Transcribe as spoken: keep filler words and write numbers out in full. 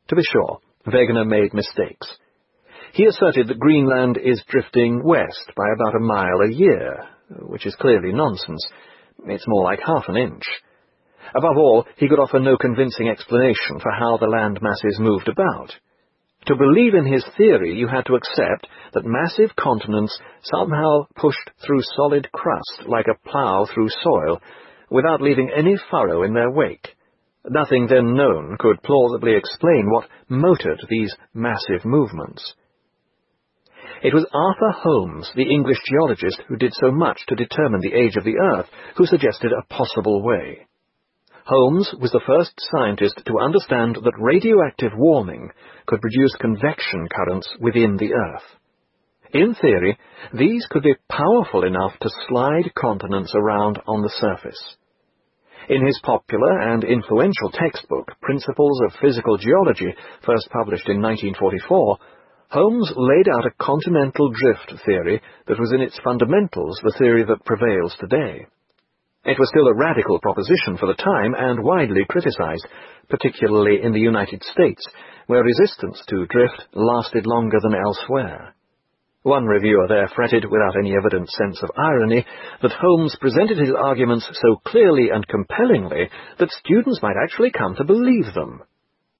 To be sure, Wegener made mistakes. He asserted that Greenland is drifting west by about a mile a year, which is clearly nonsense. It's more like half an inch. Above all, he could offer no convincing explanation for how the land masses moved about. To believe in his theory, you had to accept that massive continents somehow pushed through solid crust like a plough through soil, without leaving any furrow in their wake. Nothing then known could plausibly explain what motored these massive movements. It was Arthur Holmes, the English geologist who did so much to determine the age of the Earth, who suggested a possible way. Holmes was the first scientist to understand that radioactive warming could produce convection currents within the Earth. In theory, these could be powerful enough to slide continents around on the surface. In his popular and influential textbook, Principles of Physical Geology, first published in nineteen forty-four, Holmes laid out a continental drift theory that was in its fundamentals the theory that prevails today. It was still a radical proposition for the time and widely criticized, particularly in the United States, where resistance to drift lasted longer than elsewhere. One reviewer there fretted, without any evident sense of irony, that Holmes presented his arguments so clearly and compellingly that students might actually come to believe them.